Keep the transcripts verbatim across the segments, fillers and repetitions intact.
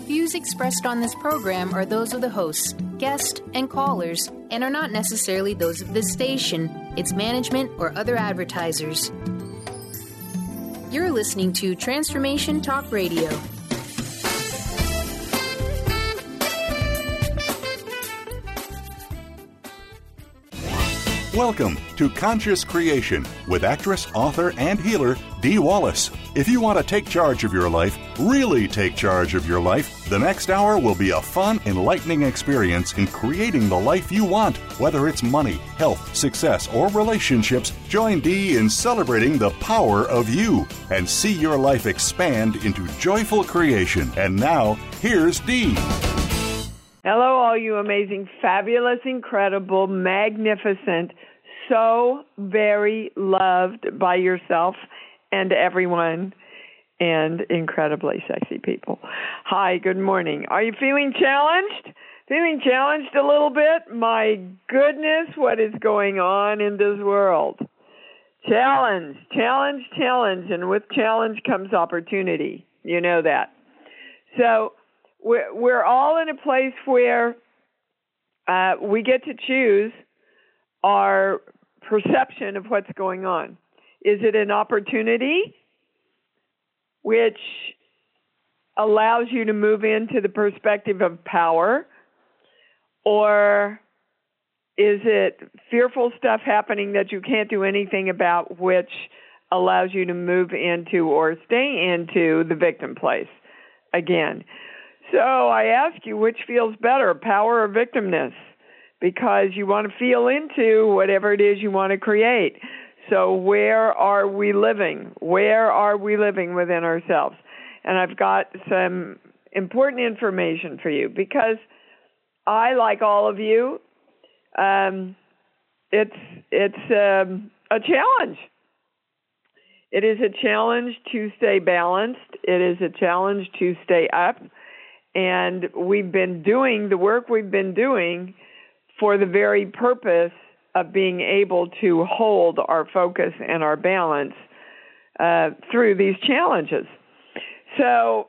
views expressed on this program are those of the hosts, guests, and callers, and are not necessarily those of this station, its management, or other advertisers. You're listening to Transformation Talk Radio. Welcome to Conscious Creation with actress, author, and healer Dee Wallace. If you want to take charge of your life, really take charge of your life, the next hour will be a fun, enlightening experience in creating the life you want. Whether it's money, health, success, or relationships, join Dee in celebrating the power of you and see your life expand into joyful creation. And now, here's Dee. Hello, all you amazing, fabulous, incredible, magnificent, so very loved by yourself and everyone, and incredibly sexy people. Hi, good morning. Are you feeling challenged? Feeling challenged a little bit? My goodness, what is going on in this world? Challenge, challenge, challenge, and with challenge comes opportunity. You know that. So we're, we're all in a place where uh, we get to choose our perception of what's going on. Is it an opportunity which allows you to move into the perspective of power, or is it fearful stuff happening that you can't do anything about, which allows you to move into or stay into the victim place again? So I ask you, which feels better, power or victimness? Because you want to feel into whatever it is you want to create. So where are we living? Where are we living within ourselves? And I've got some important information for you, because I, like all of you, um, it's it's um, a challenge. It is a challenge to stay balanced. It is a challenge to stay up. And we've been doing the work we've been doing for the very purpose of being able to hold our focus and our balance uh, through these challenges. So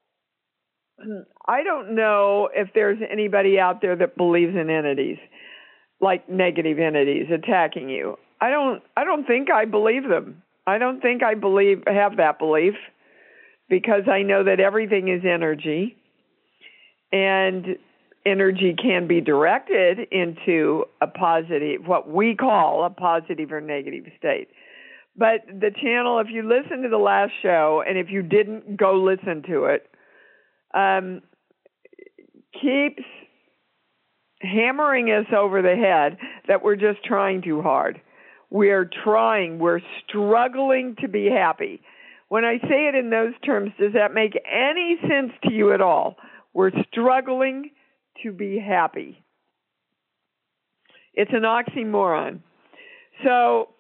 I don't know if there's anybody out there that believes in entities, like negative entities attacking you. I don't. I don't think I believe them. I don't think I believe have that belief, because I know that everything is energy, and energy can be directed into a positive, what we call a positive or negative state. But the channel, if you listen to the last show, and if you didn't, go listen to it, um, keeps hammering us over the head that we're just trying too hard. We're trying, we're struggling to be happy. When I say it in those terms, does that make any sense to you at all? We're struggling to be happy. It's an oxymoron. So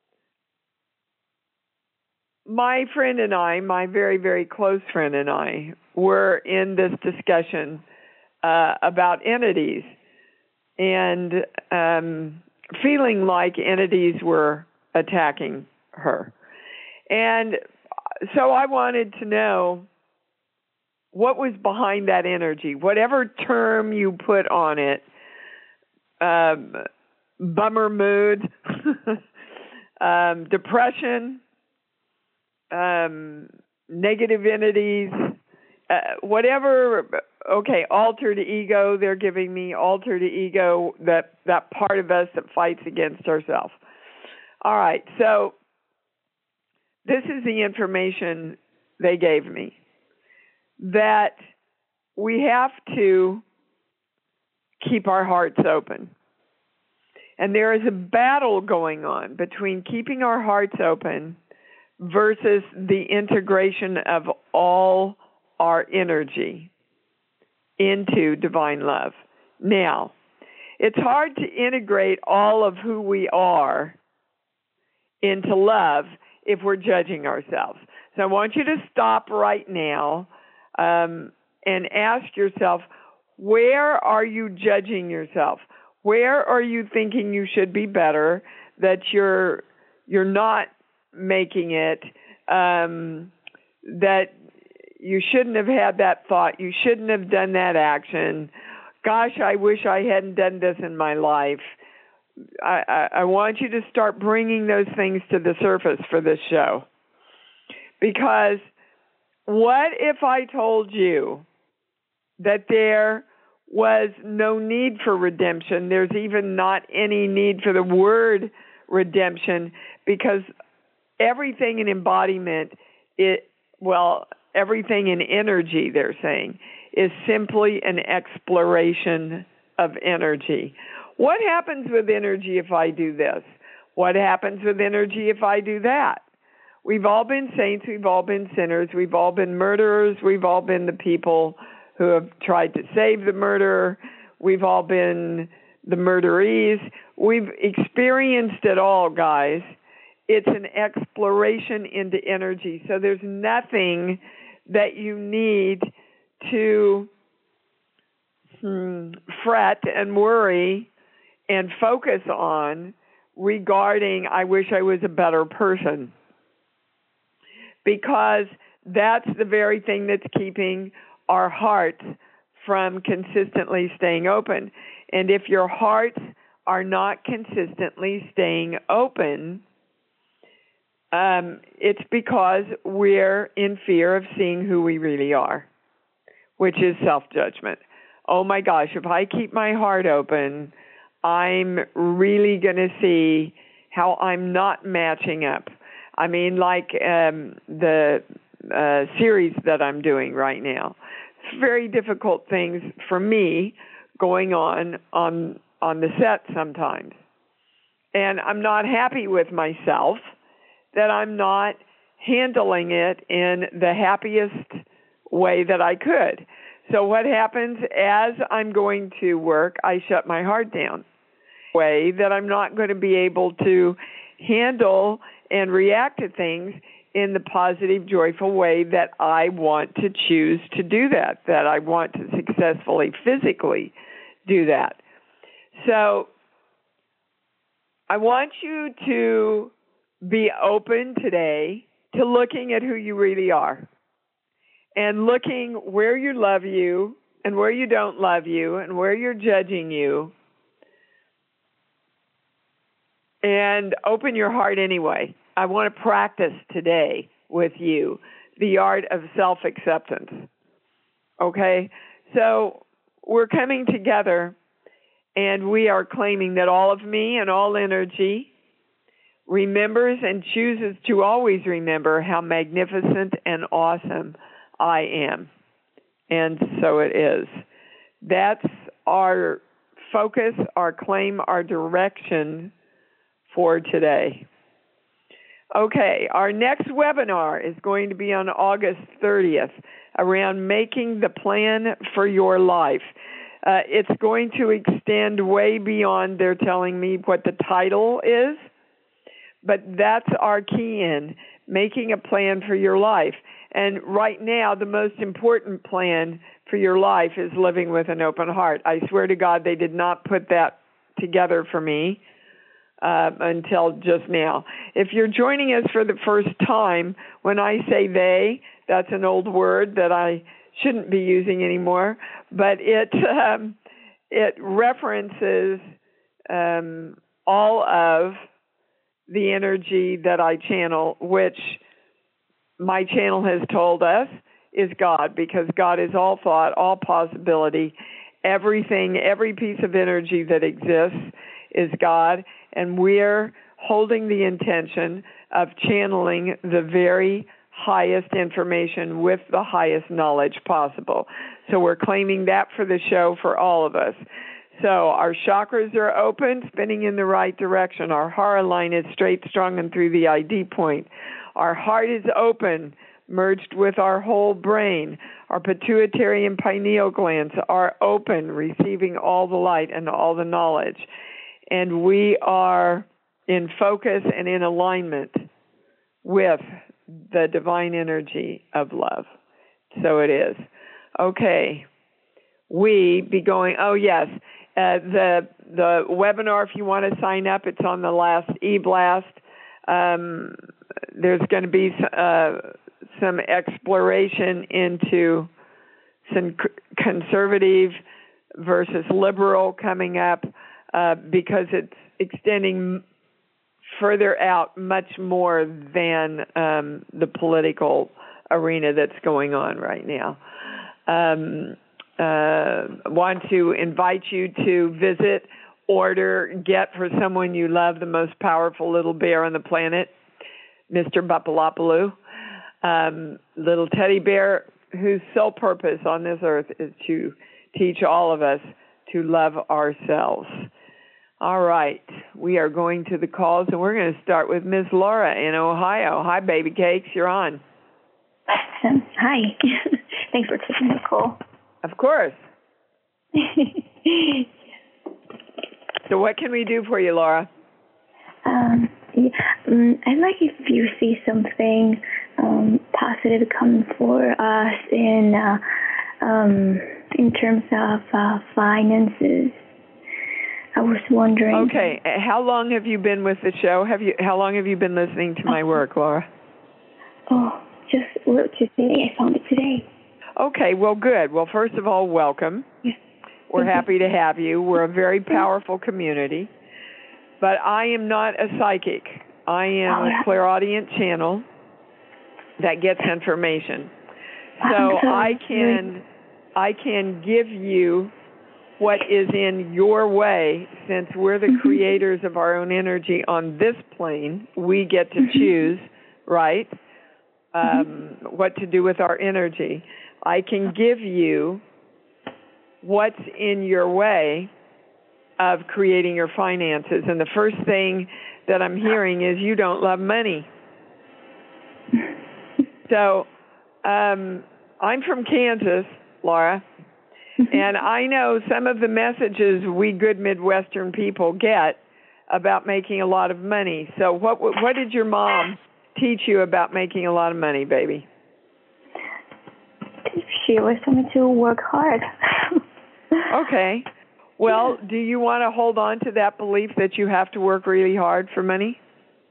my friend and I, my very, very close friend and I, were in this discussion uh, about entities, and um, feeling like entities were attacking her. And so I wanted to know what was behind that energy, whatever term you put on it, um, bummer mood, um, depression, um, negative entities, uh, whatever. Okay, altered ego, they're giving me altered ego, that, that part of us that fights against ourselves. All right, so this is the information they gave me, that we have to keep our hearts open. And there is a battle going on between keeping our hearts open versus the integration of all our energy into divine love. Now, it's hard to integrate all of who we are into love if we're judging ourselves. So I want you to stop right now um, and ask yourself, where are you judging yourself? Where are you thinking you should be better, that you're you're not making it, um, that you shouldn't have had that thought. You shouldn't have done that action. Gosh, I wish I hadn't done this in my life. I, I, I want you to start bringing those things to the surface for this show. Because what if I told you that there was no need for redemption? There's even not any need for the word redemption, because everything in embodiment, it well, everything in energy, they're saying, is simply an exploration of energy. What happens with energy if I do this? What happens with energy if I do that? We've all been saints, we've all been sinners, we've all been murderers, we've all been the people who have tried to save the murderer, we've all been the murderees. We've experienced it all, guys. It's an exploration into energy. So there's nothing that you need to hmm, fret and worry and focus on regarding, I wish I was a better person. Because that's the very thing that's keeping our hearts from consistently staying open. And if your hearts are not consistently staying open, um, it's because we're in fear of seeing who we really are, which is self-judgment. Oh my gosh, if I keep my heart open, I'm really going to see how I'm not matching up. I mean, like um, the uh, series that I'm doing right now. It's very difficult things for me going on on on the set sometimes. And I'm not happy with myself that I'm not handling it in the happiest way that I could. So what happens as I'm going to work, I shut my heart down. Way that I'm not going to be able to handle and react to things in the positive, joyful way that I want to choose to do that, that I want to successfully physically do that. So I want you to be open today to looking at who you really are and looking where you love you and where you don't love you and where you're judging you, and open your heart anyway. I want to practice today with you the art of self-acceptance. Okay? So we're coming together and we are claiming that all of me and all energy remembers and chooses to always remember how magnificent and awesome I am. And so it is. That's our focus, our claim, our direction for today. Okay, our next webinar is going to be on August thirtieth around making the plan for your life. Uh, it's going to extend way beyond, they're telling me, what the title is, but that's our key in, making a plan for your life. And right now, the most important plan for your life is living with an open heart. I swear to God, they did not put that together for me uh, until just now. If you're joining us for the first time, when I say they, that's an old word that I shouldn't be using anymore, but it um, it references um, all of the energy that I channel, which my channel has told us is God, because God is all thought, all possibility, everything, every piece of energy that exists is God, and we're holding the intention of channeling the very highest information with the highest knowledge possible. So we're claiming that for the show for all of us. So our chakras are open, spinning in the right direction. Our hara line is straight, strong, and through the I D point. Our heart is open, merged with our whole brain. Our pituitary and pineal glands are open, receiving all the light and all the knowledge. And we are in focus and in alignment with the divine energy of love. So it is. Okay. We be going, oh yes, uh, the the webinar, if you want to sign up, it's on the last e-blast. Um, there's going to be uh, some exploration into some conservative versus liberal coming up uh, because it's extending further out much more than um, the political arena that's going on right now. Um, uh, want to invite you to visit, order, get for someone you love the most powerful little bear on the planet, Mister Bapalopoulos, um, little teddy bear whose sole purpose on this earth is to teach all of us to love ourselves. All right, we are going to the calls, and we're going to start with Miss Laura in Ohio. Hi, baby cakes, you're on. Um, hi. Thanks for taking the call. Of course. So what can we do for you, Laura? Um, yeah, um, I'd like if you see something um, positive come for us in uh, um, in terms of uh, finances. I was wondering. Okay, how long have you been with the show? Have you? How long have you been listening to my work, Laura? Oh, just well, just today. I found it today. Okay, well, good. Well, first of all, welcome. Yes. We're happy to have you. We're a very powerful community. But I am not a psychic. I am oh, yeah. a clairaudient channel that gets information. So so I can I can give you what is in your way. Since we're the mm-hmm. creators of our own energy on this plane, we get to choose, right, um, mm-hmm. what to do with our energy. I can give you what's in your way of creating your finances. And the first thing that I'm hearing is you don't love money. So um, I'm from Kansas, Laura, and I know some of the messages we good Midwestern people get about making a lot of money. So what what did your mom teach you about making a lot of money, baby? She always told me to work hard. Okay. Well, do you want to hold on to that belief that you have to work really hard for money?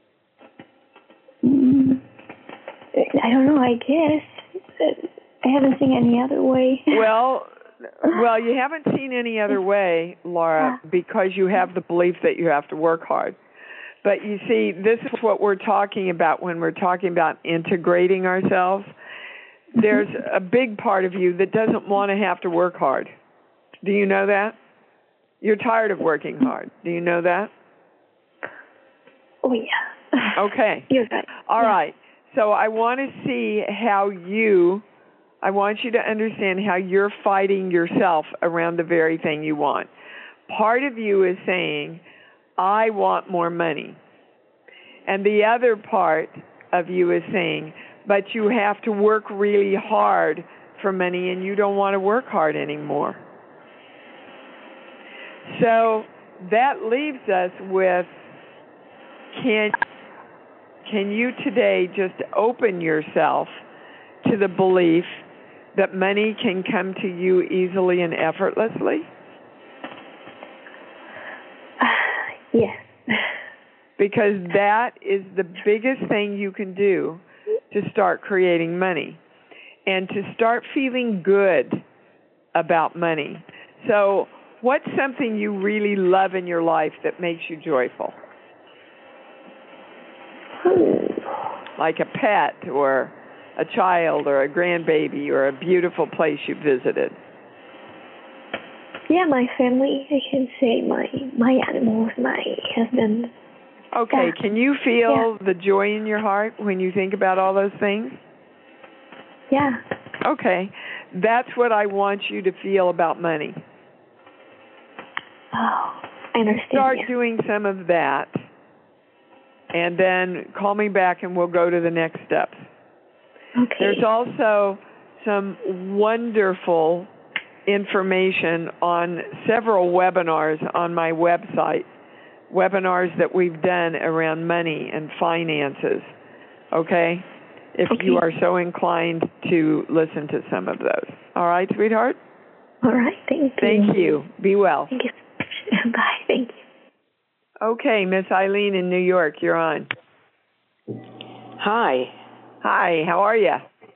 Mm, I don't know, I guess. I haven't seen any other way. Well, well, you haven't seen any other way, Laura, because you have the belief that you have to work hard. But you see, this is what we're talking about when we're talking about integrating ourselves. There's a big part of you that doesn't want to have to work hard. Do you know that? You're tired of working hard. Do you know that? Oh, yeah. Okay. You're right. All yeah. right. So I want to see how you, I want you to understand how you're fighting yourself around the very thing you want. Part of you is saying, I want more money. And the other part of you is saying, but you have to work really hard for money and you don't want to work hard anymore. So that leaves us with, can, can you today just open yourself to the belief that money can come to you easily and effortlessly? Uh, yes. Because that is the biggest thing you can do to start creating money and to start feeling good about money. So what's something you really love in your life that makes you joyful? Like a pet or a child or a grandbaby or a beautiful place you visited. Yeah, my family, I can say my, my animals, my husband. Okay, yeah. Can you feel yeah. the joy in your heart when you think about all those things? Yeah. Okay, that's what I want you to feel about money. Oh, I understand. Start yeah. doing some of that, and then call me back and we'll go to the next steps. Okay. There's also some wonderful information on several webinars on my website, webinars that we've done around money and finances, okay? If okay. you are so inclined to listen to some of those. All right, sweetheart? All right, thank you. Thank you. Be well. Thank you. Bye, thank you. Okay, Miss Eileen in New York, you're on. Hi. Hi, how are you?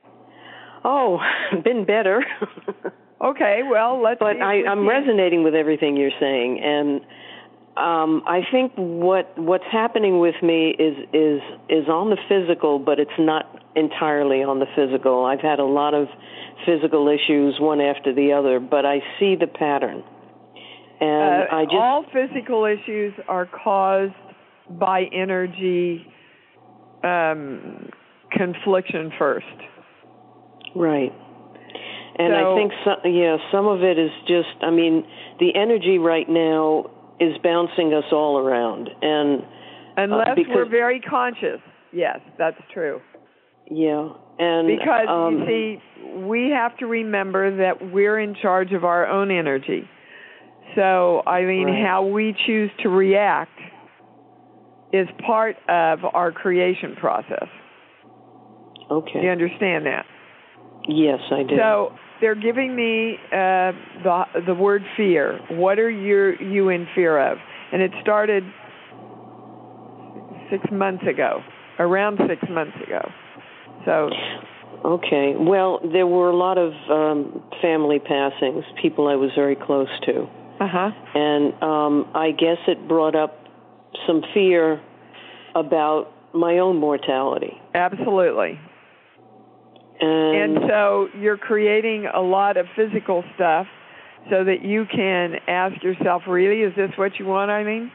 Oh, been better. Okay, well, let's. But I, I'm resonating with everything you're saying, and um, I think what what's happening with me is is is on the physical, but it's not entirely on the physical. I've had a lot of physical issues, one after the other, but I see the pattern. And uh, I just all physical issues are caused by energy um, confliction first. Right. And so, I think, some, yeah, some of it is just, I mean, the energy right now is bouncing us all around. And Unless uh, because, we're very conscious. Yes, that's true. Yeah. And Because, um, you see, we have to remember that we're in charge of our own energy. So, I mean, right. how we choose to react is part of our creation process. Okay. You understand that? Yes, I do. So they're giving me uh, the the word fear. What are you you in fear of? And it started six months ago, around six months ago. So. Okay. Well, there were a lot of um, family passings, people I was very close to. Uh-huh. And um, I guess it brought up some fear about my own mortality. Absolutely. And, and so you're creating a lot of physical stuff so that you can ask yourself, really, is this what you want, Eileen?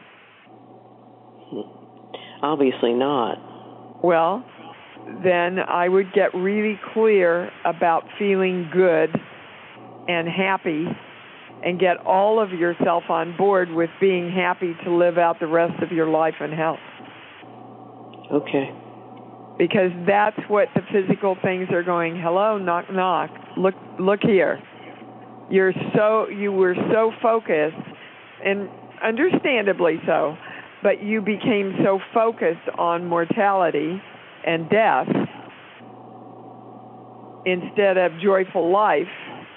Obviously not. Well, then I would get really clear about feeling good and happy and get all of yourself on board with being happy to live out the rest of your life in health. Okay. Because that's what the physical things are going, hello, knock, knock, look look here. You're so, you were so focused, and understandably so, but you became so focused on mortality and death instead of joyful life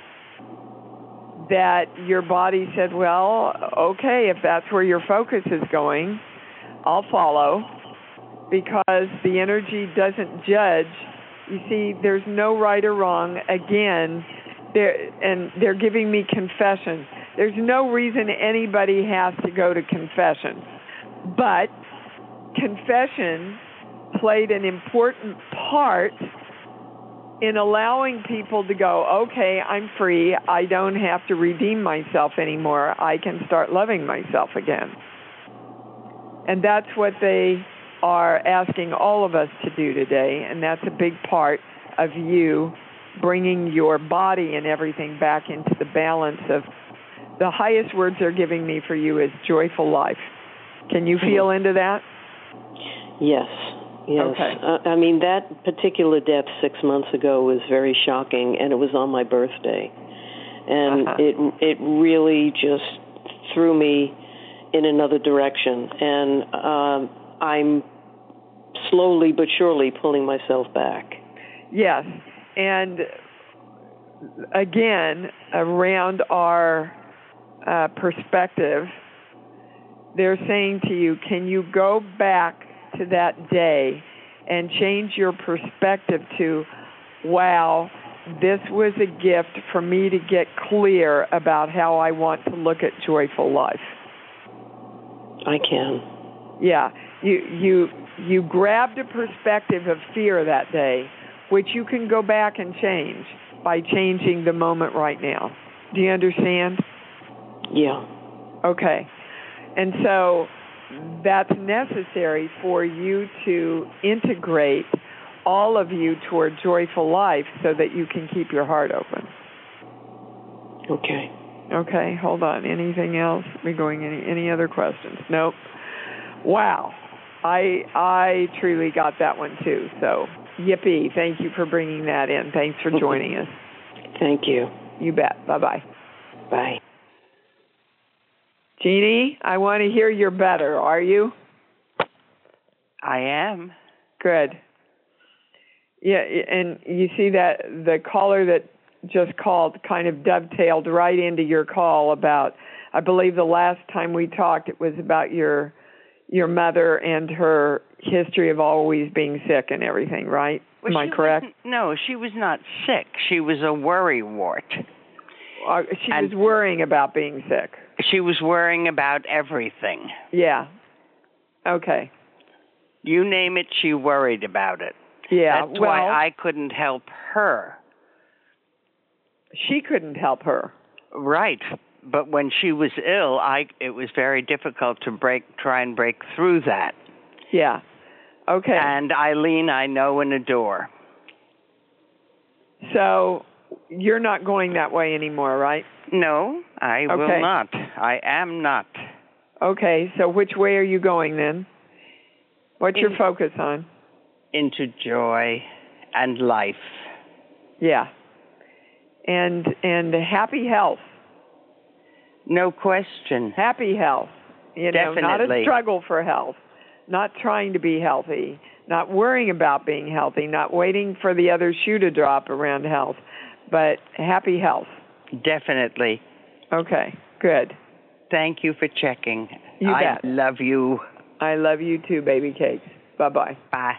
that your body said, well, okay, if that's where your focus is going, I'll follow. Because the energy doesn't judge. You see, there's no right or wrong. Again, they're, and they're giving me confession. There's no reason anybody has to go to confession. But confession played an important part in allowing people to go, okay, I'm free. I don't have to redeem myself anymore. I can start loving myself again. And that's what they are asking all of us to do today, and that's a big part of you bringing your body and everything back into the balance of the highest words they're giving me for you is joyful life. Can you feel into that? Yes, yes. Okay. Uh, I mean, that particular death six months ago was very shocking, and it was on my birthday. And uh-huh. it it really just threw me in another direction. And um, I'm slowly but surely pulling myself back. Yes. And again, around our uh, perspective, they're saying to you, can you go back to that day and change your perspective to, wow, this was a gift for me to get clear about how I want to look at joyful life? I can. Yeah. You you you grabbed a perspective of fear that day, which you can go back and change by changing the moment right now. Do you understand? Yeah. Okay. And so that's necessary for you to integrate all of you toward joyful life so that you can keep your heart open. Okay. Okay, hold on. Anything else? We going any any other questions? Nope. Wow. I I truly got that one too. So, yippee. Thank you for bringing that in. Thanks for joining us. Thank you. You bet. Bye-bye. Bye. Jeannie, I want to hear you're better. Are you? I am. Good. Yeah, and you see that the caller that just called kind of dovetailed right into your call about, I believe the last time we talked, it was about your your mother and her history of always being sick and everything, right? Well, Am I she correct? wasn't- No, she was not sick. She was a worrywart. Uh, she And- was worrying about being sick. She was worrying about everything. Yeah. Okay. You name it, she worried about it. Yeah. That's well, why I couldn't help her. she couldn't help her. Right. But when she was ill, I it was very difficult to break try and break through that. Yeah. Okay. And Eileen, I know and adore. So you're not going that way anymore, right? No, I Okay. will not. I am not. Okay. So which way are you going then? What's your In- focus on? Into joy and life. Yeah. And and happy health. No question. Happy health. You know, not a Definitely. struggle for health. Not trying to be healthy. Not worrying about being healthy. Not waiting for the other shoe to drop around health. But happy health. Definitely. Okay. Good. Thank you for checking. You I bet. love you. I love you too, baby cakes. Bye-bye. Bye.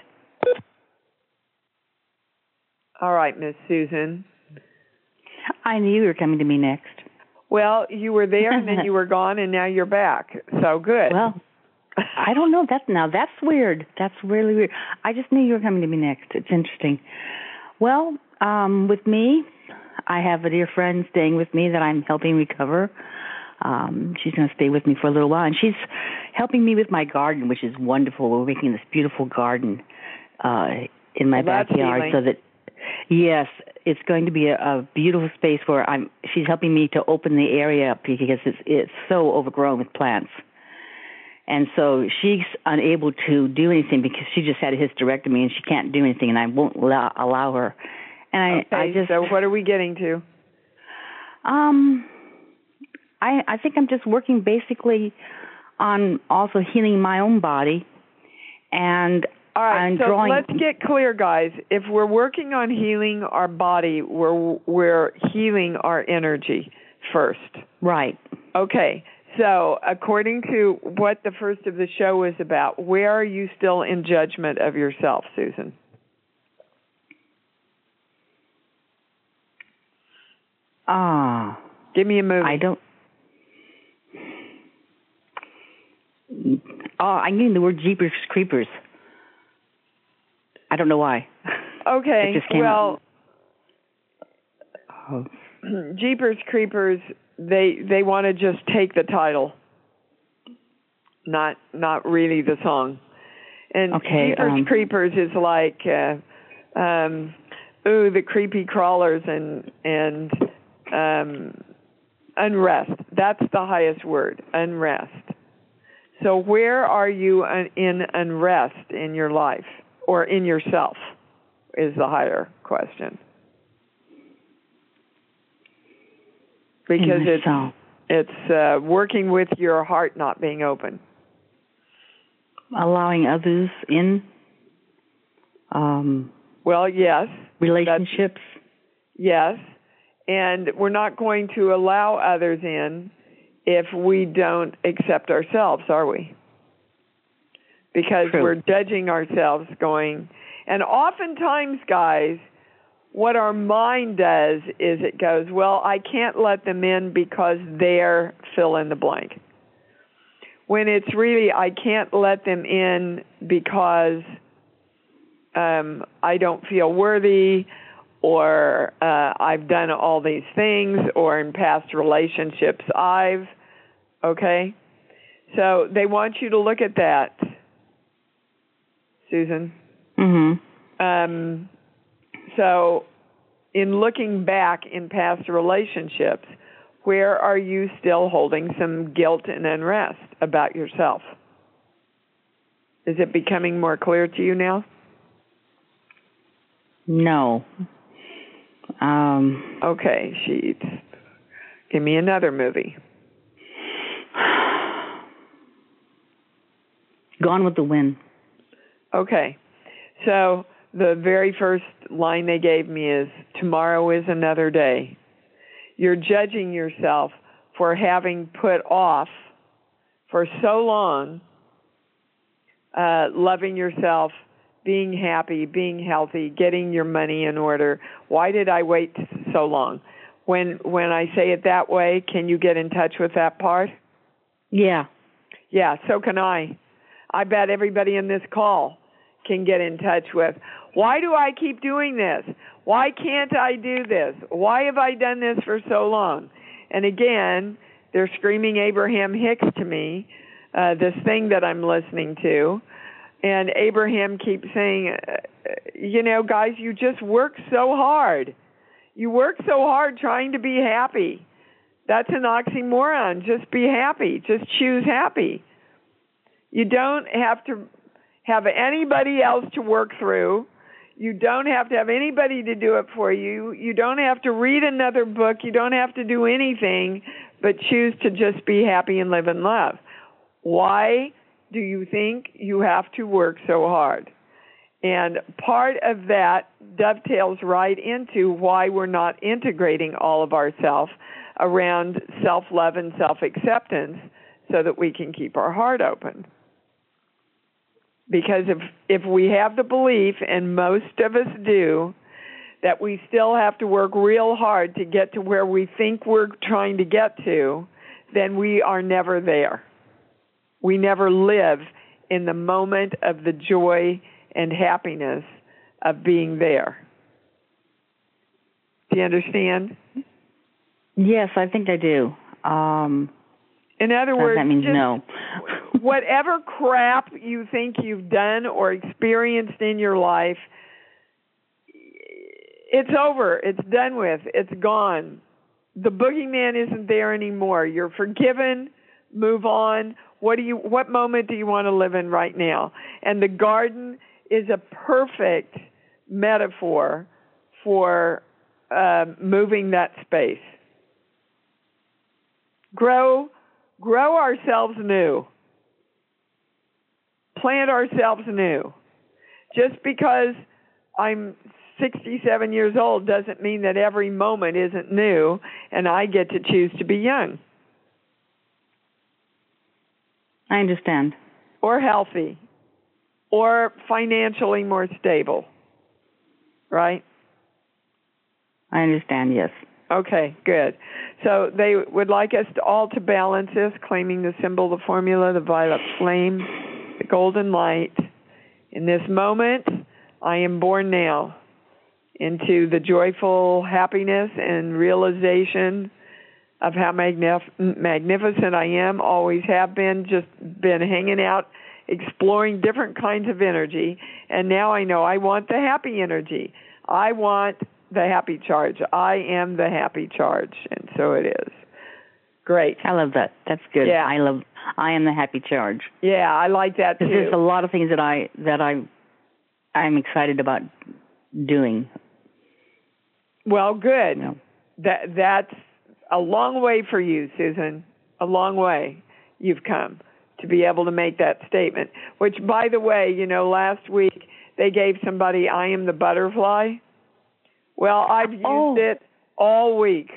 All right, Miss Susan. I knew you were coming to me next. Well, you were there and then you were gone and now you're back. So good. Well, I don't know. That's now that's weird. That's really weird. I just knew you were coming to me next. It's interesting. Well, um, with me, I have a dear friend staying with me that I'm helping recover. Um, she's going to stay with me for a little while, and she's helping me with my garden, which is wonderful. We're making this beautiful garden uh, in my Well, that's backyard, healing. so that yes, it's going to be a, a beautiful space where I'm. She's helping me to open the area up because it's it's so overgrown with plants. And so she's unable to do anything because she just had a hysterectomy and she can't do anything, and I won't allow, allow her. And I, okay, I just so what are we getting to? um, I I think I'm just working basically on also healing my own body, and All right, I'm so drawing. let's get clear, guys. If we're working on healing our body, we're we're healing our energy first. Right. Okay. So, according to what the first of the show is about, where are you still in judgment of yourself, Susan? Ah, Give me a movie. I don't. Oh, I'm getting the word Jeepers Creepers. I don't know why. Okay. It just came well, Oh. Jeepers Creepers, they they want to just take the title, not not really the song. And Okay, Jeepers um, Creepers is like, uh, um, ooh, the creepy crawlers and and um, unrest. That's the highest word, unrest. So where are you un- in unrest in your life or in yourself is the higher question. Because In it's myself. it's uh, working with your heart not being open. Allowing others in. Um, Well, yes. relationships. Yes. And we're not going to allow others in if we don't accept ourselves, are we? Because True. we're judging ourselves going, and oftentimes, guys, what our mind does is it goes, well, I can't let them in because they're fill in the blank. When it's really, I can't let them in because um, I don't feel worthy, or uh, I've done all these things, or in past relationships I've, okay? So they want you to look at that, Susan. Mm-hmm. Um, so in looking back in past relationships, where are you still holding some guilt and unrest about yourself? Is it becoming more clear to you now? No. Um, Okay, sheets. Give me another movie. Gone with the Wind. Okay, so the very first line they gave me is, tomorrow is another day. You're judging yourself for having put off for so long uh, loving yourself being happy, being healthy, getting your money in order. Why did I wait so long? When when I say it that way, can you get in touch with that part? Yeah. Yeah, so can I. I bet everybody in this call can get in touch with, why do I keep doing this? Why can't I do this? Why have I done this for so long? And again, they're screaming Abraham Hicks to me, uh, this thing that I'm listening to. And Abraham keeps saying, uh, you know, guys, you just work so hard. You work so hard trying to be happy. That's an oxymoron. Just be happy. Just choose happy. You don't have to have anybody else to work through. You don't have to have anybody to do it for you. You don't have to read another book. You don't have to do anything but choose to just be happy and live in love. Why do you think you have to work so hard? And part of that dovetails right into why we're not integrating all of ourselves around self-love and self-acceptance so that we can keep our heart open. Because if if we have the belief, and most of us do, that we still have to work real hard to get to where we think we're trying to get to, then we are never there. We never live in the moment of the joy and happiness of being there. Do you understand? Yes, I think I do. Um, in other words, that means just no. whatever crap you think you've done or experienced in your life, it's over. It's done with. It's gone. The boogeyman isn't there anymore. You're forgiven. Move on. What do you? What moment do you want to live in right now? And the garden is a perfect metaphor for uh, moving that space. Grow, grow ourselves new. Plant ourselves new. Just because I'm sixty-seven years old doesn't mean that every moment isn't new and I get to choose to be young. I understand. Or healthy. Or financially more stable. Right? I understand, yes. Okay, good. So they would like us to all to balance this, claiming the symbol, the formula, the violet flame, the golden light. In this moment, I am born now into the joyful happiness and realization of how magnif- magnificent I am, always have been, just been hanging out, exploring different kinds of energy. And now I know I want the happy energy. I want the happy charge. I am the happy charge. And so it is. Great. I love that. That's good. Yeah. I love, I am the happy charge. Yeah, I like that too. There's a lot of things that I, that I, I'm excited about doing. Well, good. You know. That, that's a long way for you, Susan. A long way you've come to be able to make that statement. Which, by the way, you know, last week they gave somebody, I am the butterfly. Well, I've used oh. it all week.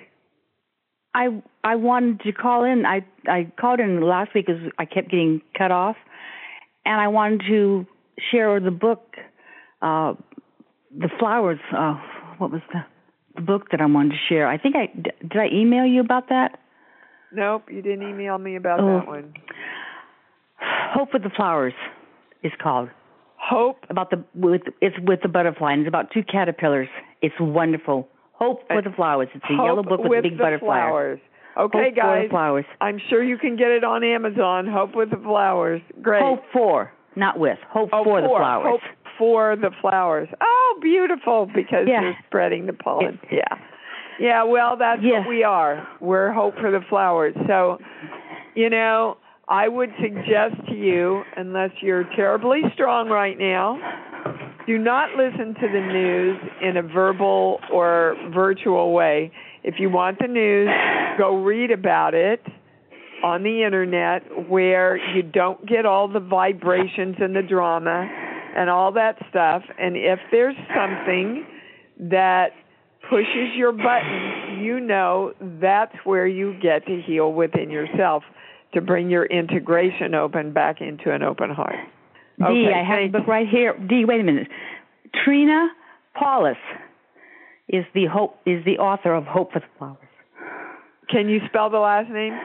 I I wanted to call in. I, I called in last week because I kept getting cut off. And I wanted to share the book, uh, The Flowers. Uh, what was the, the book that I wanted to share? I think I, did I email you about that? Nope, you didn't email me about oh. that one. Hope with the Flowers is called. Hope? About the with it's with the butterfly, and it's about two caterpillars. It's wonderful. Hope with the Flowers. It's a Hope yellow book with, with a big the butterfly. Flowers. Okay, Hope guys. For the Flowers. I'm sure you can get it on Amazon. Hope with the Flowers. Great. Hope for, not with. Hope oh, for, for the flowers. Hope for the flowers. Oh, beautiful, because yeah. you're spreading the pollen. It, yeah. Yeah, well, that's yeah. what we are. We're Hope for the Flowers. So, you know, I would suggest to you, unless you're terribly strong right now, do not listen to the news in a verbal or virtual way. If you want the news, go read about it on the internet where you don't get all the vibrations and the drama and all that stuff. And if there's something that pushes your button, you know that's where you get to heal within yourself to bring your integration open back into an open heart. Dee, Okay, I have thanks. the book right here. Dee, wait a minute. Trina Paulus is the hope is the author of Hope for the Flowers. Can you spell the last name?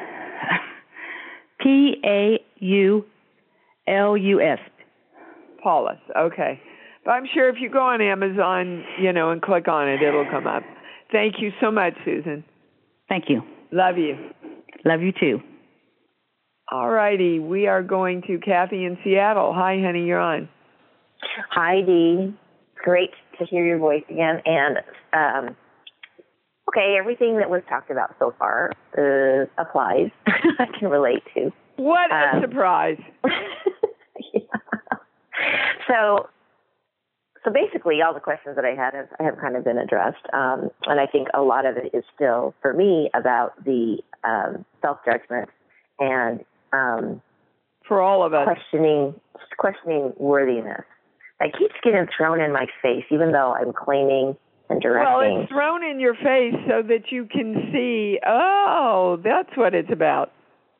P A U L U S. Paulus. Okay. But I'm sure if you go on Amazon, you know, and click on it, it'll come up. Thank you so much, Susan. Thank you. Love you. Love you too. All righty. We are going to Kathy in Seattle. Hi, honey. You're on. Hi, Dee. Great to hear your voice again. And, um, okay, everything that was talked about so far uh, applies. I can relate to. What a um, surprise. Yeah. So, so basically, all the questions that I had have, have kind of been addressed. Um, and I think a lot of it is still, for me, about the um, self-judgment and um, for all of us, questioning, questioning worthiness. That keeps getting thrown in my face, even though I'm claiming and directing. Well, it's thrown in your face so that you can see, oh, that's what it's about.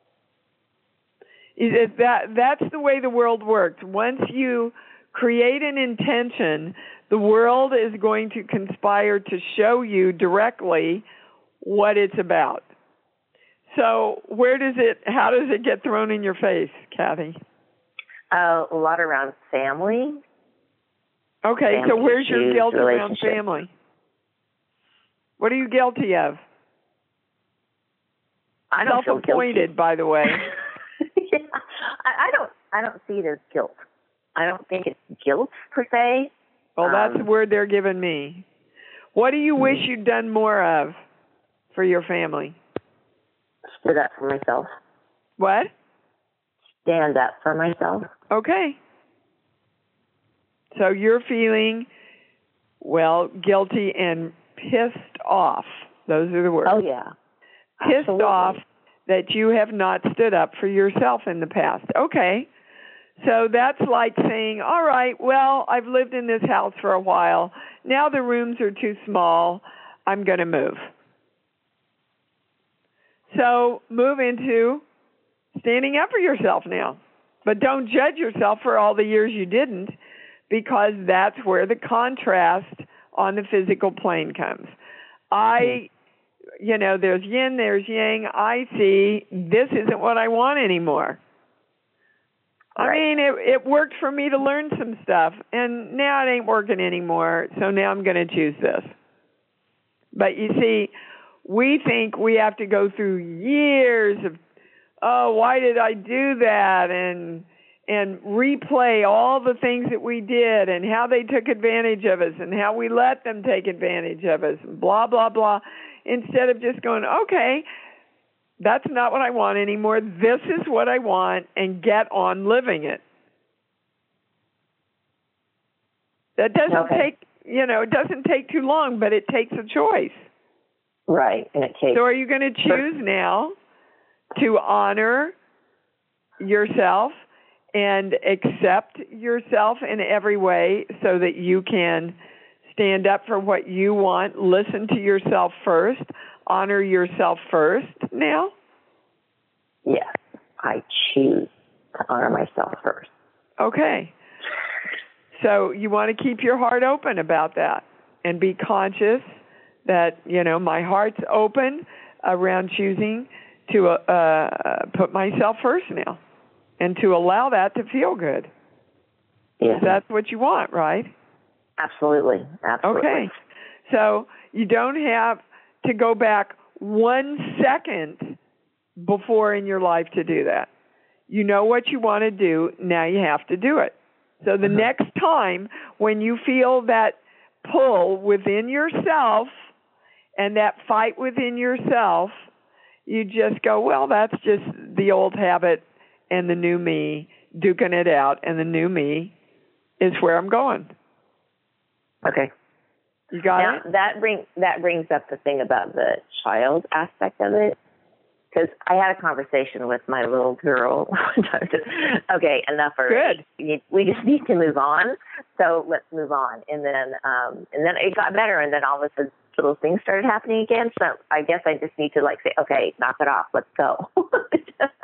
Is it that that's the way the world works. Once you create an intention, the world is going to conspire to show you directly what it's about. So where does it, how does it get thrown in your face, Kathy? Uh, a lot around family. Okay, family so where's your issues, guilt around family? What are you guilty of? I don't feel Self-appointed, guilty. by the way. Yeah, I, I don't. I don't see it as guilt. I don't think it's guilt per se. Well, that's um, the word they're giving me. What do you wish you'd done more of for your family? Stood up for myself. What? Stand up for myself. Okay. So you're feeling, well, guilty and pissed off. Those are the words. Oh, yeah. Pissed Absolutely. off that you have not stood up for yourself in the past. Okay. So that's like saying, all right, well, I've lived in this house for a while. Now the rooms are too small. I'm going to move. So move into standing up for yourself now. But don't judge yourself for all the years you didn't, because that's where the contrast on the physical plane comes. I, you know, there's yin, there's yang. I see this isn't what I want anymore. I Right. mean, it, it worked for me to learn some stuff, and now it ain't working anymore, so now I'm going to choose this. But you see, we think we have to go through years of, oh, why did I do that? And and replay all the things that we did and how they took advantage of us and how we let them take advantage of us, and blah, blah, blah, instead of just going, okay, that's not what I want anymore. This is what I want, and get on living it. That doesn't Okay. take, you know, it doesn't take too long, but it takes a choice. Right. And it takes. So are you going to choose now to honor yourself and accept yourself in every way so that you can stand up for what you want, listen to yourself first, honor yourself first now? Yes. I choose to honor myself first. Okay. So you want to keep your heart open about that and be conscious that, you know, my heart's open around choosing to uh, put myself first now and to allow that to feel good. Yes. That's what you want, right? Absolutely. Absolutely. Okay. So you don't have to go back one second before in your life to do that. You know what you want to do. Now you have to do it. So the Mm-hmm. next time when you feel that pull within yourself and that fight within yourself, you just go, well, that's just the old habit and the new me duking it out, and the new me is where I'm going. Okay. You got now, it? that brings that brings up the thing about the child aspect of it, because I had a conversation with my little girl. Okay, enough already. Good. We just need to move on. So let's move on. And then, um, and then it got better. And then all of a sudden, little things started happening again. So I guess I just need to like say, okay, knock it off. Let's go.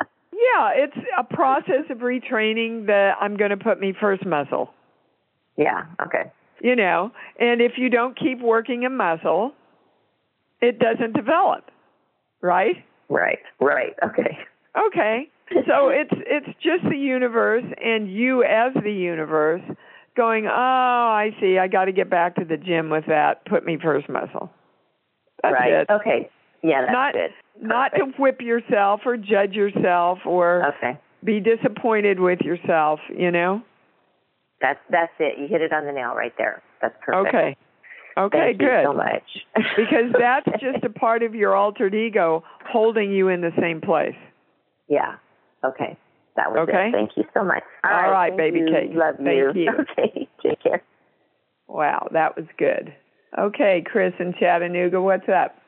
Yeah, it's a process of retraining the I'm going to put me first muscle. Yeah, okay. You know, and if you don't keep working a muscle, it doesn't develop, right? Right, right, okay. Okay, so it's it's just the universe and you as the universe going, oh, I see, I got to get back to the gym with that, put me first muscle. That's right, it. okay. Yeah, that's not, good. Not to whip yourself or judge yourself or okay. be disappointed with yourself, you know? That's that's it. You hit it on the nail right there. That's perfect. Okay. Okay, Thank good. you so much. Because that's just a part of your altered ego holding you in the same place. Yeah. Okay. That was okay? it. Thank you so much. All, All right, right baby you. cake. Love Thank you. you. Okay. Take care. Wow, that was good. Okay, Chris in Chattanooga, what's up?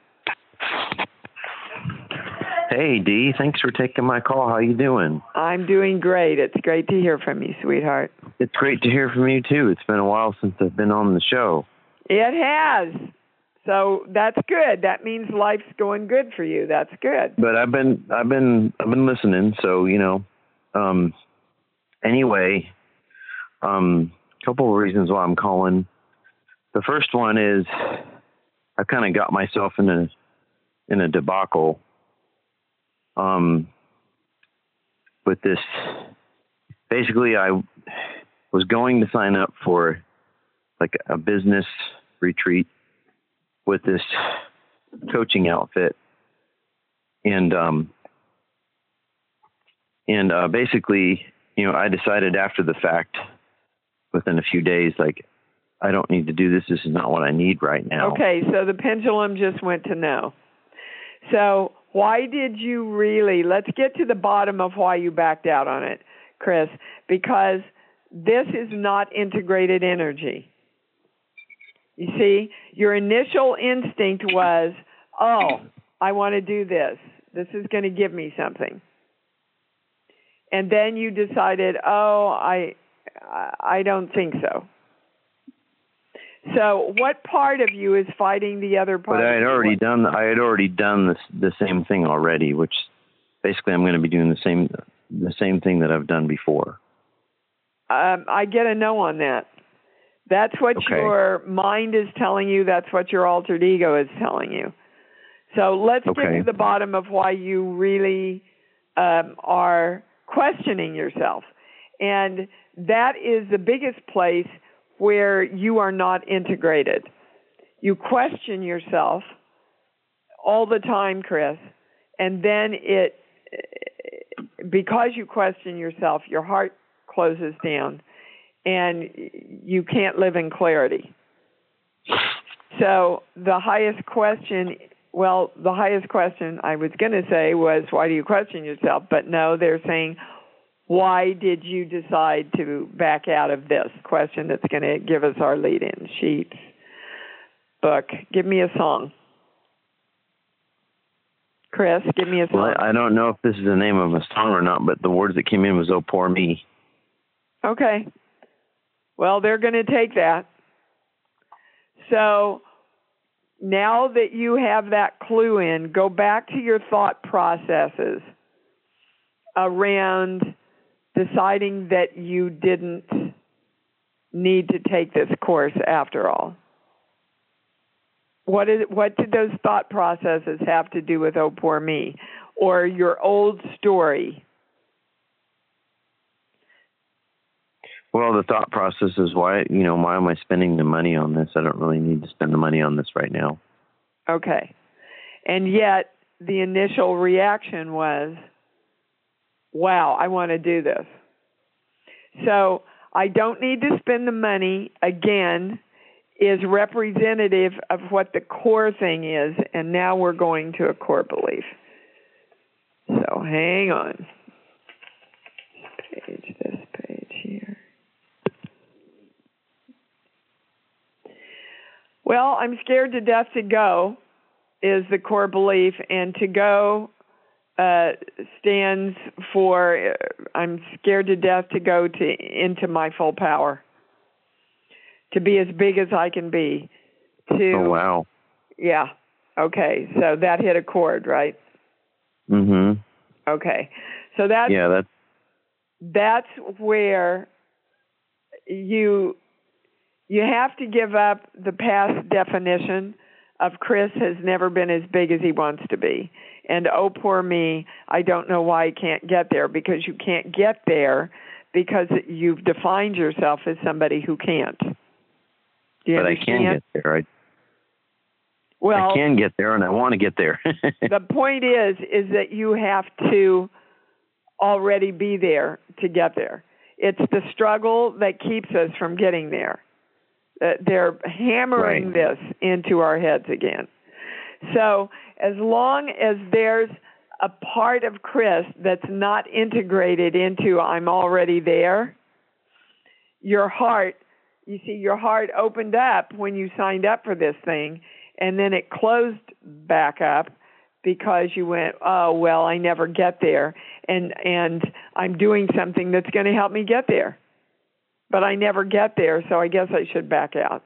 Hey, Dee. Thanks for taking my call. How you doing? I'm doing great. It's great to hear from you, sweetheart. It's great to hear from you, too. It's been a while since I've been on the show. It has. So that's good. That means life's going good for you. That's good. But I've been I've been I've been listening, so, you know, um anyway, um a couple of reasons why I'm calling. The first one is I kind of got myself in a in a debacle um with this. Basically, I was going to sign up for like a business retreat with this coaching outfit. And, um, and, uh, basically, you know, I decided after the fact within a few days, like, I don't need to do this. This is not what I need right now. Okay. So the pendulum just went to no. So why did you really, let's get to the bottom of why you backed out on it, Chris, because this is not integrated energy. You see, your initial instinct was, oh, I want to do this. This is going to give me something. And then you decided, oh, I I don't think so. So what part of you is fighting the other part? But I had already what? done I had already done this the same thing already, which basically I'm going to be doing the same the same thing that I've done before. Um, I get a no on that. That's what okay. your mind is telling you. That's what your altered ego is telling you. So let's okay. get to the bottom of why you really um, are questioning yourself. And that is the biggest place where you are not integrated. You question yourself all the time, Chris, and then it, because you question yourself, your heart closes down, and you can't live in clarity. So the highest question, well, the highest question I was going to say was, why do you question yourself? But no, they're saying, why did you decide to back out of this question that's going to give us our lead-in sheets book? Give me a song. Chris, give me a song. Well, I don't know if this is the name of a song or not, but the words that came in was, oh, poor me. Okay. Well, they're going to take that. So now that you have that clue in, go back to your thought processes around deciding that you didn't need to take this course after all. What is what did those thought processes have to do with oh poor me or your old story? Well, the thought process is why, you know, why am I spending the money on this? I don't really need to spend the money on this right now. Okay. And yet the initial reaction was, wow, I want to do this. So I don't need to spend the money, again, is representative of what the core thing is, and now we're going to a core belief. So hang on. This page, this page here. Well, I'm scared to death to go is the core belief, and to go uh, stands for uh, I'm scared to death to go to into my full power, to be as big as I can be. To oh wow, yeah, okay, so that hit a chord, right? Mm-hmm. Okay, So that's yeah, that's that's where you you have to give up the past definition of Chris has never been as big as he wants to be. And oh, poor me, I don't know why I can't get there, because you can't get there because you've defined yourself as somebody who can't. Do you but understand? I can get there. I, well, I can get there, and I want to get there. The point is, is that you have to already be there to get there. It's the struggle that keeps us from getting there. Uh, they're hammering Right. this into our heads again. So as long as there's a part of Chris that's not integrated into I'm already there, your heart, you see, your heart opened up when you signed up for this thing, and then it closed back up because you went, oh, well, I never get there, and and I'm doing something that's going to help me get there. But I never get there, so I guess I should back out.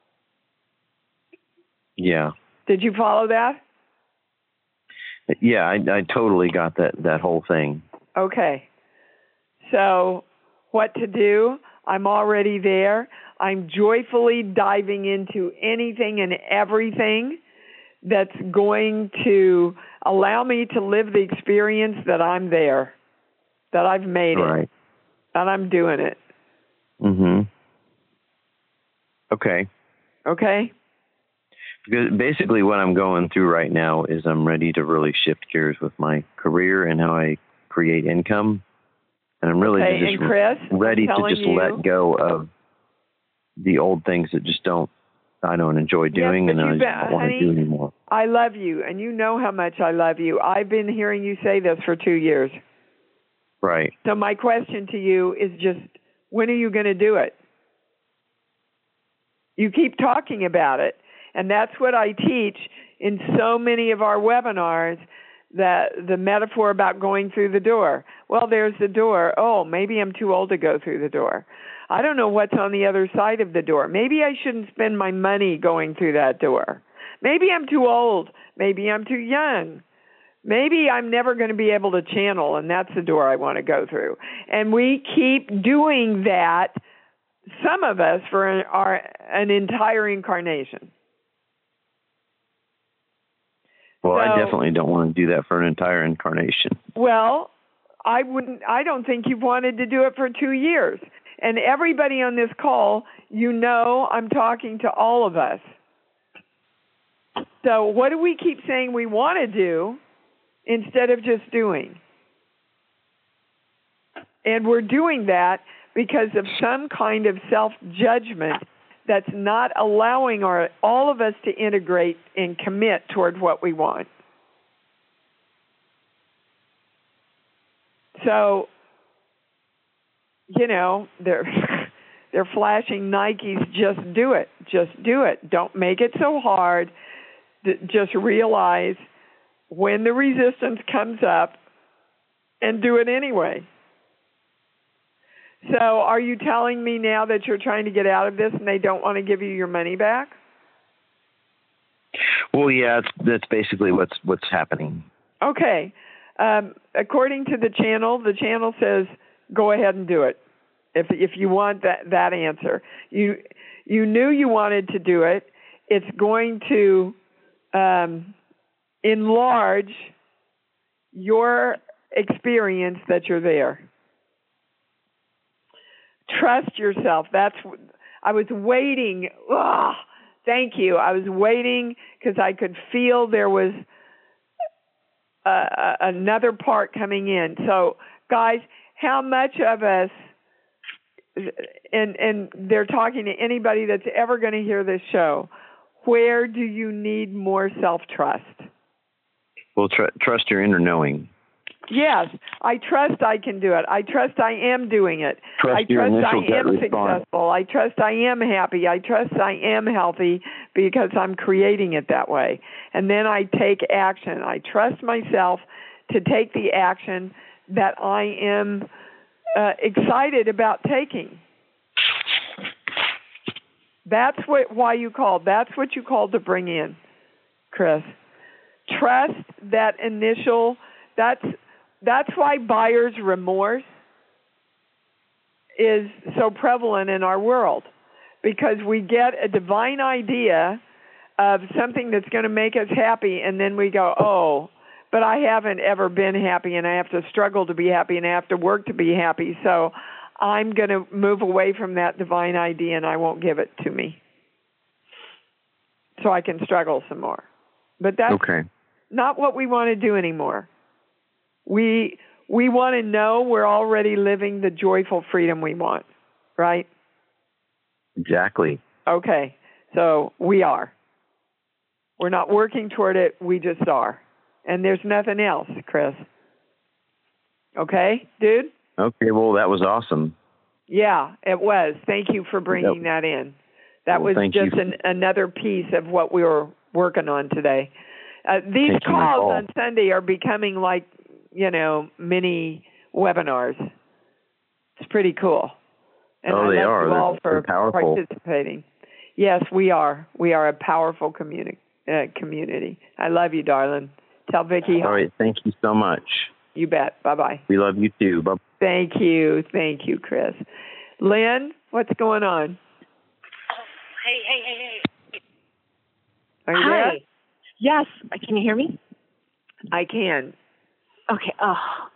Yeah. Did you follow that? Yeah, I, I totally got that, that whole thing. Okay. So what to do? I'm already there. I'm joyfully diving into anything and everything that's going to allow me to live the experience that I'm there, that I've made Right. it, that I'm doing it. Mm-hmm. Okay. Okay? Because basically what I'm going through right now is I'm ready to really shift gears with my career and how I create income. And I'm really Okay, just and Chris, ready I'm to telling just you- let go of the old things that just don't, I don't enjoy doing, but and I you've just been- don't want honey, to do anymore. I love you, and you know how much I love you. I've been hearing you say this for two years. Right. So my question to you is just, when are you going to do it? You keep talking about it, and that's what I teach in so many of our webinars, that the metaphor about going through the door. Well, there's the door. Oh, maybe I'm too old to go through the door. I don't know what's on the other side of the door. Maybe I shouldn't spend my money going through that door. Maybe I'm too old. Maybe I'm too young. Maybe I'm never going to be able to channel, and that's the door I want to go through. And we keep doing that, some of us, for an, our, an entire incarnation. Well, I So- definitely don't want to do that for an entire incarnation. Well, I wouldn't. I don't think you've wanted to do it for two years. And everybody on this call, you know, I'm talking to all of us. So what do we keep saying we want to do instead of just doing? And we're doing that because of some kind of self-judgment that's not allowing our, all of us to integrate and commit toward what we want. So, you know, they're they're flashing Nikes, just do it. Just do it. Don't make it so hard. Just realize when the resistance comes up and do it anyway. So are you telling me now that you're trying to get out of this and they don't want to give you your money back? Well, yeah, it's, that's basically what's what's happening. Okay. Um, according to the channel, the channel says go ahead and do it. If if you want that, that answer. You you knew you wanted to do it. It's going to um, enlarge your experience that you're there. Trust yourself. That's I was waiting. Ugh, thank you. I was waiting because I could feel there was uh, another part coming in. So, guys, how much of us, and and they're talking to anybody that's ever going to hear this show, where do you need more self-trust? Well, tr- trust your inner knowing. Yes, I trust I can do it. I trust I am doing it. Trust I your trust initial I gut am response. successful. I trust I am happy. I trust I am healthy because I'm creating it that way. And then I take action. I trust myself to take the action that I am uh, excited about taking. That's what why you called. That's what you called to bring in, Chris. Trust that initial, that's that's why buyer's remorse is so prevalent in our world, because we get a divine idea of something that's going to make us happy, and then we go, oh, but I haven't ever been happy, and I have to struggle to be happy, and I have to work to be happy, so I'm going to move away from that divine idea, and I won't give it to me, so I can struggle some more. But that's okay. not what we want to do anymore. We we want to know we're already living the joyful freedom we want, right? Exactly. Okay, so we are. We're not working toward it, we just are. And there's nothing else, Chris. Okay, dude? Okay, well, that was awesome. Yeah, it was. Thank you for bringing yep. that in. That well, was just an, another piece of what we were working on today. Uh, these thank calls on Sunday are becoming like, you know, mini webinars. It's pretty cool. And oh, I they love are. you They're, all for powerful. participating. Yes, we are. We are a powerful communi- uh, community. I love you, darling. Tell Vicki. All right. Thank you so much. You bet. Bye-bye. We love you too. Bye. Thank you. Thank you, Chris. Lynn, what's going on? Hey, hey, hey, hey. Are you Hi. there? Yes. Can you hear me? I can. Okay. Oh,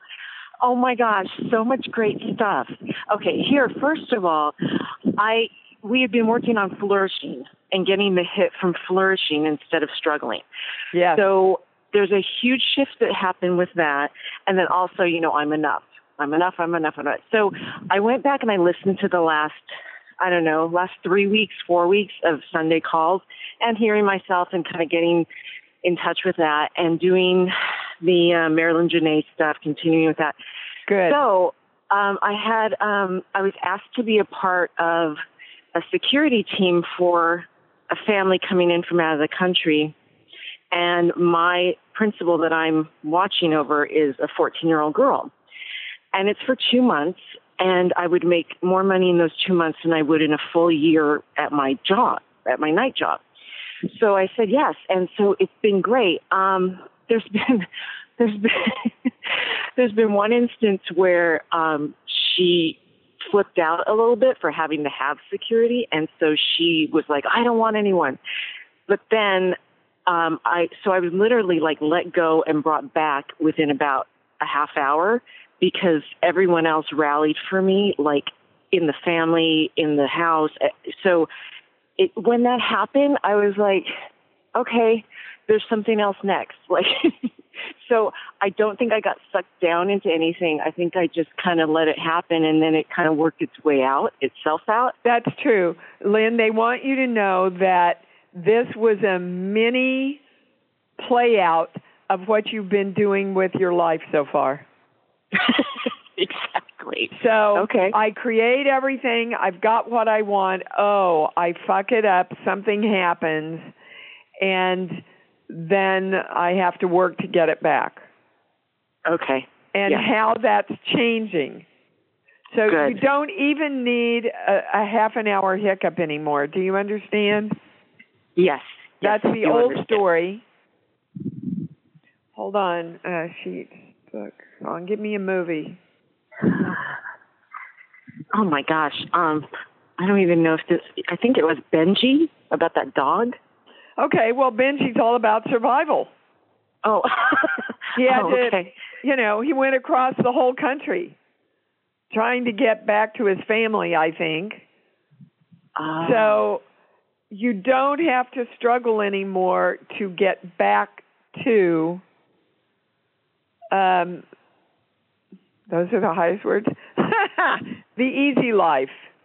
oh my gosh. So much great stuff. Okay. Here, first of all, I we have been working on flourishing and getting the hit from flourishing instead of struggling. Yeah. So there's a huge shift that happened with that. And then also, you know, I'm enough. I'm enough. I'm enough. I'm enough. So I went back and I listened to the last, I don't know, last three weeks, four weeks of Sunday calls and hearing myself and kind of getting in touch with that and doing the uh, Marilyn Janae stuff, continuing with that. Good. So um, I had, um, I was asked to be a part of a security team for a family coming in from out of the country. And my principal that I'm watching over is a fourteen-year-old girl. And it's for two months, and I would make more money in those two months than I would in a full year at my job, at my night job. So I said yes, and so it's been great. Um, there's been there's been there's been one instance where um, she flipped out a little bit for having to have security, and so she was like, "I don't want anyone." But then um, I so I was literally like let go and brought back within about a half hour because everyone else rallied for me, like in the family, in the house. So it, when that happened, I was like, okay, there's something else next. Like, so I don't think I got sucked down into anything. I think I just kind of let it happen, and then it kind of worked its way out, itself out. That's true. Lynn, they want you to know that this was a mini play out of what you've been doing with your life so far. Exactly. So okay. I create everything. I've got what I want. Oh, I fuck it up. Something happens. And then I have to work to get it back. Okay. And yeah. how that's changing. So Good. you don't even need a, a half an hour hiccup anymore. Do you understand? Yes. That's yes, the old understand. story. Hold on. Uh, sheets. Book. On. Give me a movie. Oh my gosh. Um, I don't even know if this, I think it was Benji about that dog. Okay. Well, Benji's all about survival. Oh, he had oh, to, okay. you know, he went across the whole country trying to get back to his family, I think. Uh, so you don't have to struggle anymore to get back to, um, those are the highest words, the easy life.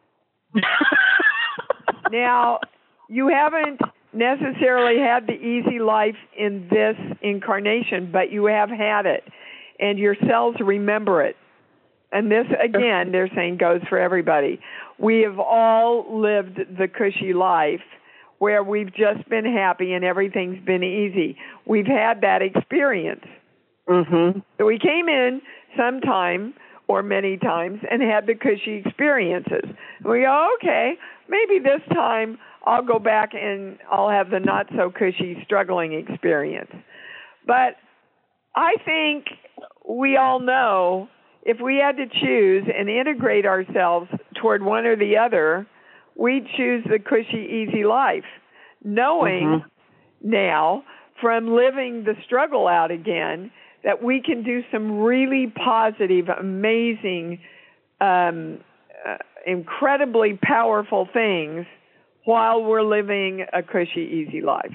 Now, you haven't necessarily had the easy life in this incarnation, but you have had it, and your cells remember it. And this, again, they're saying goes for everybody. We have all lived the cushy life where we've just been happy and everything's been easy. We've had that experience. Mm-hmm. So we came in sometime or many times and had the cushy experiences. We go, okay, maybe this time I'll go back and I'll have the not-so-cushy struggling experience. But I think we all know if we had to choose and integrate ourselves toward one or the other, we'd choose the cushy, easy life, knowing mm-hmm. now from living the struggle out again that we can do some really positive, amazing, um, uh, incredibly powerful things while we're living a cushy, easy life.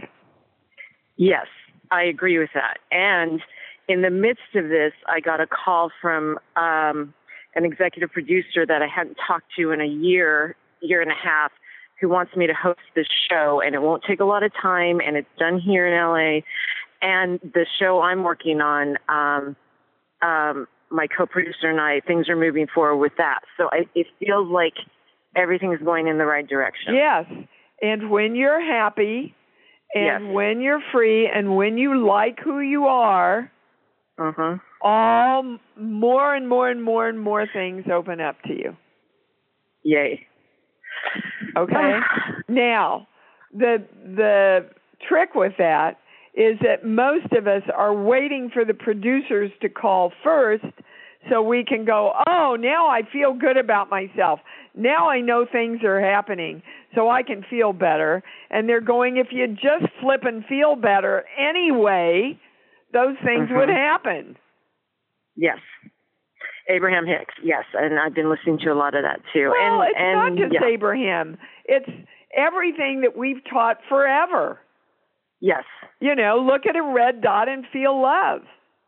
Yes, I agree with that. And in the midst of this, I got a call from um, an executive producer that I hadn't talked to in a year, year and a half, who wants me to host this show, and it won't take a lot of time, and it's done here in L A. And the show I'm working on, um, um, my co-producer and I, things are moving forward with that. So I, it feels like everything is going in the right direction. Yes, and when you're happy, and yes. when you're free, and when you like who you are, uh-huh. all more and more and more and more things open up to you. Yay. Okay. Now, the the trick with that is that most of us are waiting for the producers to call first so we can go, oh, now I feel good about myself. Now I know things are happening, so I can feel better. And they're going, if you just flip and feel better anyway, those things mm-hmm. would happen. Yes. Abraham Hicks, yes, and I've been listening to a lot of that too. Well, and, it's and, not just yeah. Abraham. It's everything that we've taught forever. Yes. You know, look at a red dot and feel love.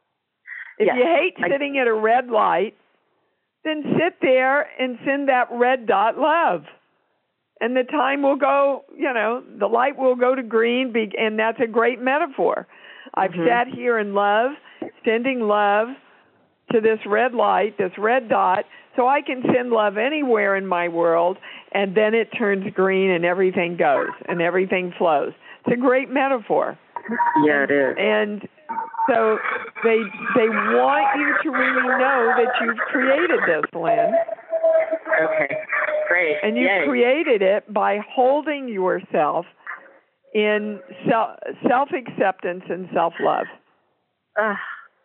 If yes. you hate I, sitting at a red light, then sit there and send that red dot love. And the time will go, you know, the light will go to green, and that's a great metaphor. I've mm-hmm. sat here in love, sending love to this red light, this red dot, so I can send love anywhere in my world, and then it turns green and everything goes and everything flows. It's a great metaphor. Yeah, it is. And so they they want you to really know that you've created this, Lynn. Okay, great. And you Yay. created it by holding yourself in self, self-acceptance and self-love. Uh,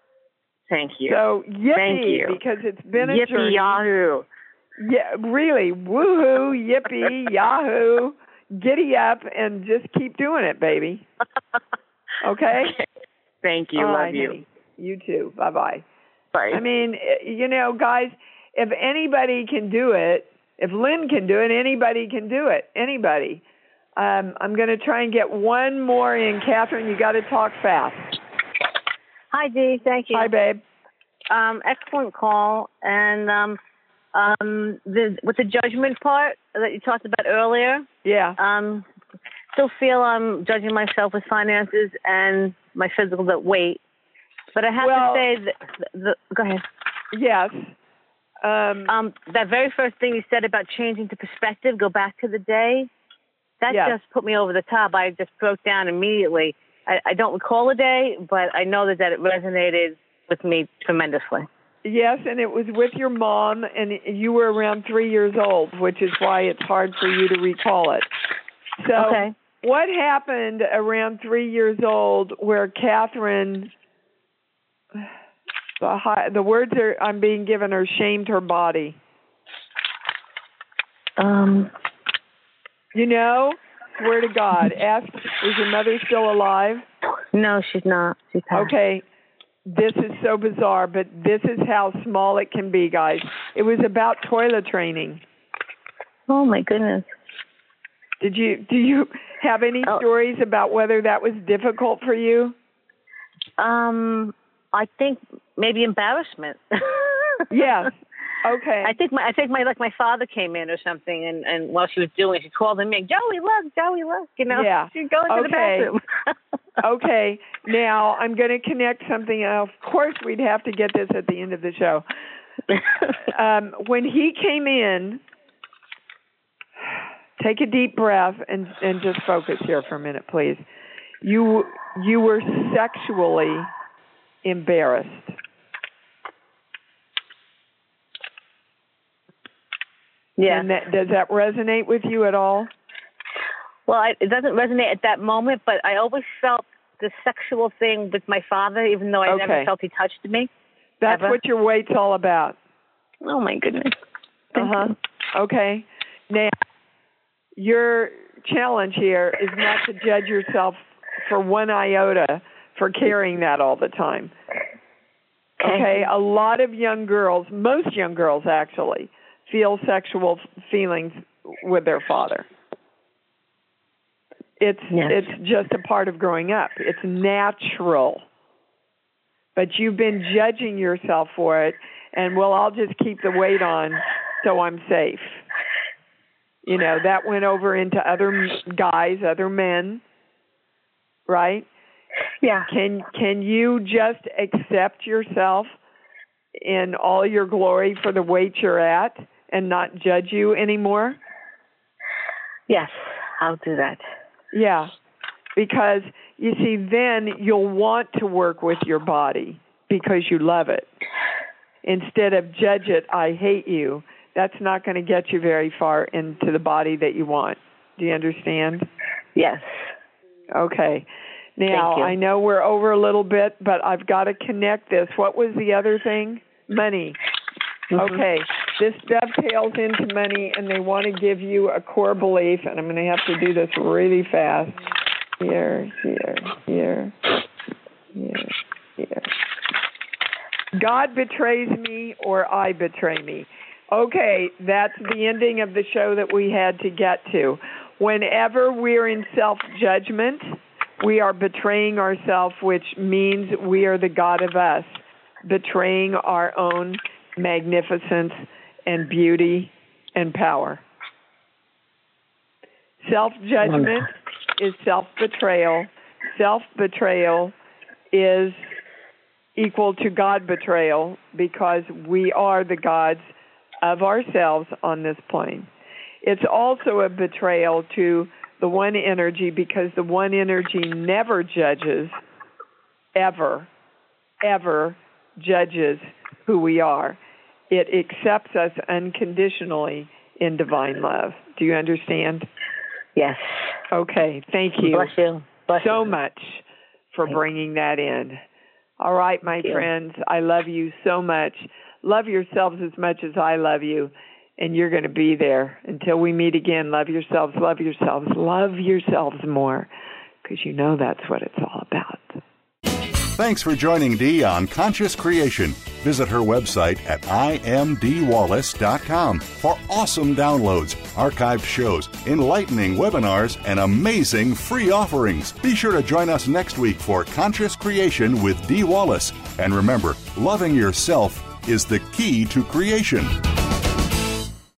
thank you. So yippee, thank you. because it's been a yippee journey. Yahoo! Yeah, really, woohoo, yippee, yahoo, giddy up, and just keep doing it, baby. Okay? Thank you. All Love right, you. honey. You too. Bye-bye. Bye. I mean, you know, guys, if anybody can do it, if Lynn can do it, anybody can do it. Anybody. Um, I'm going to try and get one more in. Catherine, you got to talk fast. Hi, Dee. Thank you. Hi, babe. Um, excellent call. And um, um, the, with the judgment part that you talked about earlier, yeah. Um, still feel I'm judging myself with finances and my physical weight. But I have well, to say that, the, go ahead. Yes. Um, um, that very first thing you said about changing the perspective, go back to the day, that yes. just put me over the top. I just broke down immediately. I, I don't recall a day, but I know that, that it resonated with me tremendously. Yes, and it was with your mom, and you were around three years old, which is why it's hard for you to recall it. So okay. What happened around three years old where Catherine, the, high, the words are, I'm being given are shamed her body? Um, You know, swear to God, ask, is your mother still alive? No, she's not. She's passed. Okay. This is so bizarre, but this is how small it can be, guys. It was about toilet training. Oh, my goodness. Did you, do you have any oh. stories about whether that was difficult for you? Um, I think maybe embarrassment. Yes. Okay. I think my I think my like my father came in or something, and, and while she was doing it, she called him in, Joey, look, Joey, look, you know. Yeah. She's going to okay. the bathroom. Okay. Now I'm going to connect something else. Of course, we'd have to get this at the end of the show. um, when he came in, take a deep breath and and just focus here for a minute, please. You you were sexually embarrassed. Yeah. And that, does that resonate with you at all? Well, I, it doesn't resonate at that moment, but I always felt the sexual thing with my father, even though I okay. never felt he touched me. That's Ever. what your weight's all about. Oh, my goodness. Uh-huh. Okay. Now, your challenge here is not to judge yourself for one iota for carrying that all the time. Okay. Okay? A lot of young girls, most young girls actually, feel sexual feelings with their father. It's Yes. it's just a part of growing up. It's natural. But you've been judging yourself for it, and well, I'll just keep the weight on so I'm safe. You know, that went over into other guys, other men, right? Yeah. Can can you just accept yourself in all your glory for the weight you're at and not judge you anymore? Yes, I'll do that. Yeah, because you see, then you'll want to work with your body because you love it. Instead of judge it, I hate you, that's not going to get you very far into the body that you want. Do you understand? Yes. Okay. Now, Thank you. I know we're over a little bit, but I've got to connect this. What was the other thing? Money. Mm-hmm. Okay. This dovetails into money, and they want to give you a core belief, and I'm going to have to do this really fast. Here, here, here, here, here. God betrays me or I betray me. Okay, that's the ending of the show that we had to get to. Whenever we're in self-judgment, we are betraying ourselves, which means we are the God of us, betraying our own magnificence and beauty and power. Self-judgment is self-betrayal. Self-betrayal is equal to God betrayal because we are the gods of ourselves on this plane. It's also a betrayal to the one energy because the one energy never judges, ever, ever judges who we are. It accepts us unconditionally in divine love. Do you understand? Yes. Okay, thank you. Bless you. Bless so you. much for Thank bringing that in. All right, my Thank friends, I love you so much. Love yourselves as much as I love you, and you're going to be there. Until we meet again, love yourselves, love yourselves, love yourselves more, because you know that's what it's all about. Thanks for joining Dee on Conscious Creation. Visit her website at I am dee wallace dot com for awesome downloads, archived shows, enlightening webinars, and amazing free offerings. Be sure to join us next week for Conscious Creation with Dee Wallace. And remember, loving yourself is the key to creation.